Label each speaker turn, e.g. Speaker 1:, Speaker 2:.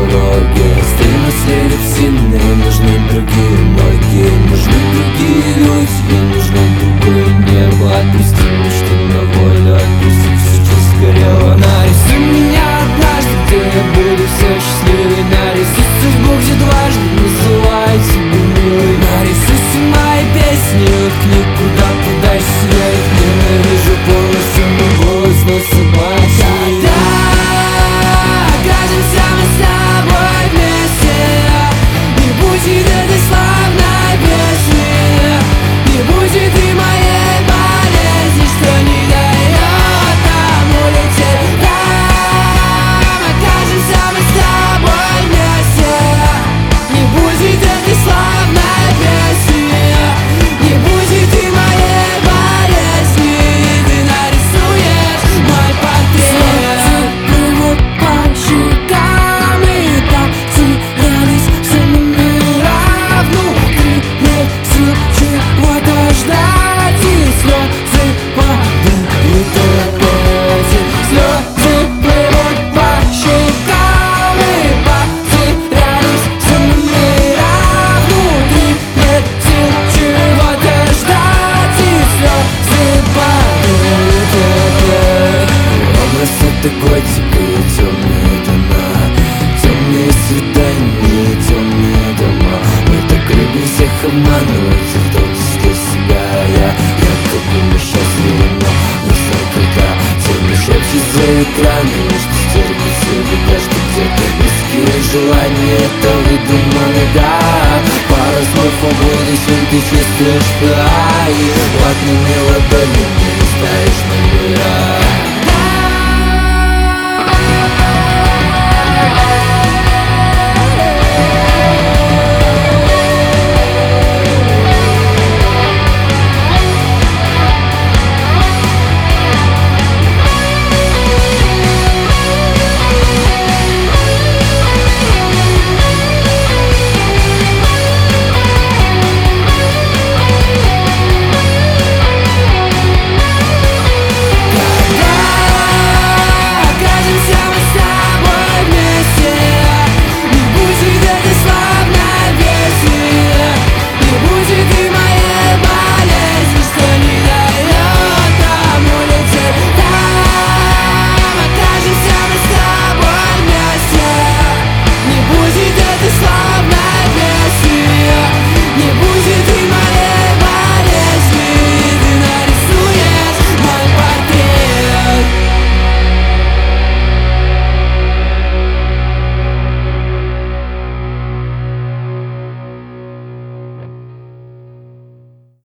Speaker 1: дороге. Стрельно следят в сильные, нужны другие ноги, нужны другие люди, нужно другое небо. Отпусти мечты на волю, отпусти все, что сгорело. Нарисуй меня однажды, где я буду все счастливый. Нарисуй судьбу, где дважды называю тебя милой. Нарисуй все мои песни, уткни куда подальше. Я их ненавижу полностью, мой голос, но собачий. Окажемся мы с тобой вместе. Не будет этой славной песни, не будет и моей болезни, что не дает нам улететь. Там окажемся мы с тобой вместе. Не будет этой славной песни, не будет и моей болезни. Ты нарисуешь мой портрет. Плывут по щекам и потерялись все номера. Внутри нет сил чего-то ждать, и слезы падают опять. Слезы плывут по щекам и потерялись все номера. Внутри нет сил чего-то ждать, и слезы падают опять. Образ это готика и темные тона, темные свидания, темные дома. Мы так любим всех обманывать, в том числе себя. Якобы мы счастливы, но грустно, когда темный шепчет за экраном, что стерпит себе каждый где-то близкие желания. Это выдумано, да. Пара слов о будущем ты чувствуешь, да. И ватными ладонями ставишь номера.